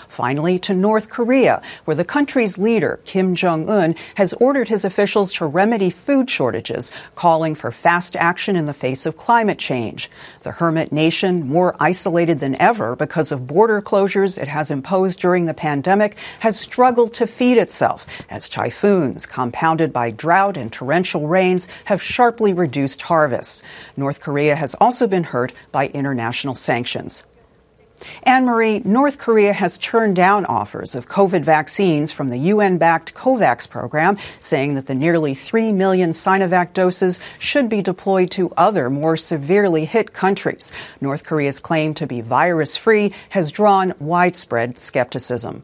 Finally, to North Korea, where the country's leader, Kim Jong-un, has ordered his officials to remedy food shortages, calling for fast action in the face of climate change. The hermit nation, more isolated than ever because of border closures it has imposed during the pandemic, has struggled to feed itself as typhoons, compounded by drought and torrential rains, have sharply reduced harvests. North Korea has also been hurt by international sanctions. Anne-Marie, North Korea has turned down offers of COVID vaccines from the UN-backed COVAX program, saying that the nearly 3 million Sinovac doses should be deployed to other, more severely hit countries. North Korea's claim to be virus-free has drawn widespread skepticism.